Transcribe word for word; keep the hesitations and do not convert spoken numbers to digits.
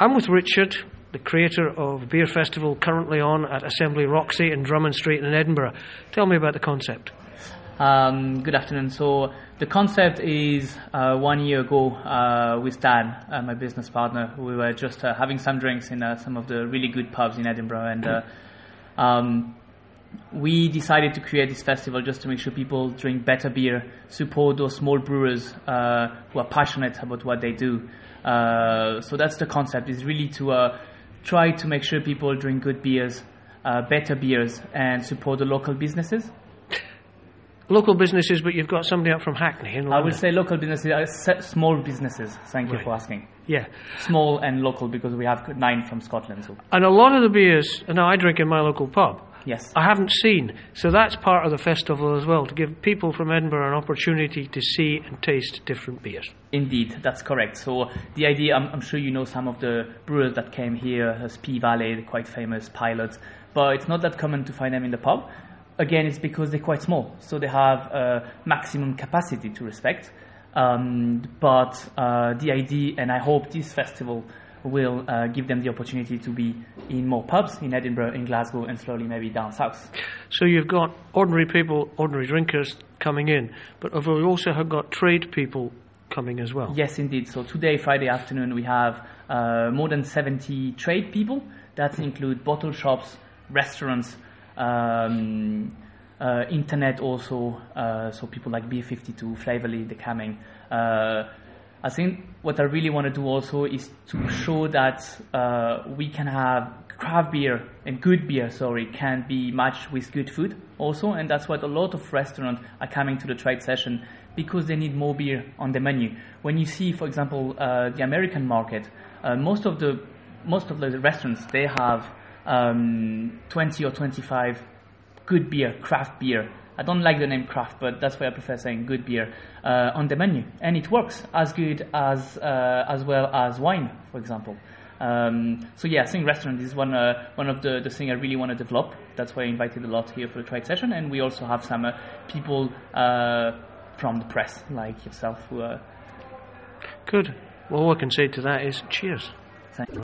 I'm with Richard, the creator of Beer Festival, currently on at Assembly Roxy in Drummond Street in Edinburgh. Tell me about the concept. Um, good afternoon. So the concept is uh, one year ago uh, with Dan, uh, my business partner, we were just uh, having some drinks in uh, some of the really good pubs in Edinburgh, and uh, um, we decided to create this festival just to make sure people drink better beer, support those small brewers uh, who are passionate about what they do. Uh, so that's the concept, is really to uh, try to make sure people drink good beers, uh, better beers, and support the local businesses. Local businesses, but you've got somebody up from Hackney in London. I would say local businesses, uh, small businesses. Thank you Right. for asking. Yeah. Small and local, because we have nine from Scotland. So. And a lot of the beers, now I drink in my local pub, Yes. I haven't seen. So that's part of the festival as well, to give people from Edinburgh an opportunity to see and taste different beers. Indeed, that's correct. So the idea, I'm, I'm sure you know some of the brewers that came here, uh, Spee Valley, the quite famous pilots, but it's not that common to find them in the pub. Again, it's because they're quite small, so they have a maximum capacity to respect. Um, but uh, the idea, and I hope this festival will uh, give them the opportunity to be in more pubs in Edinburgh, in Glasgow, and slowly maybe down south. So you've got ordinary people, ordinary drinkers coming in, but have we also have got trade people coming as well? Yes, indeed. So today, Friday afternoon, we have uh, more than seventy trade people. That include bottle shops, restaurants, um, uh, internet also, uh, so people like Beer fifty-two, Flavorly, they're coming. Uh, I think what I really want to do also is to show that uh, we can have craft beer and good beer, sorry, can be matched with good food also, and that's what a lot of restaurants are coming to the trade session, because they need more beer on the menu. When you see, for example, uh, the American market, uh, most of the most of the restaurants, they have um, twenty or twenty-five good beer, craft beer. I don't like the name craft, but that's why I prefer saying good beer uh, on the menu, and it works as good as uh, as well as wine, for example. Um, so yeah, I think restaurant is one uh, one of the, the things I really want to develop. That's why I invited a lot here for the trade session, and we also have some uh, people uh, from the press, like yourself, who are... Good. Well, all I can say to that is cheers. Thank you.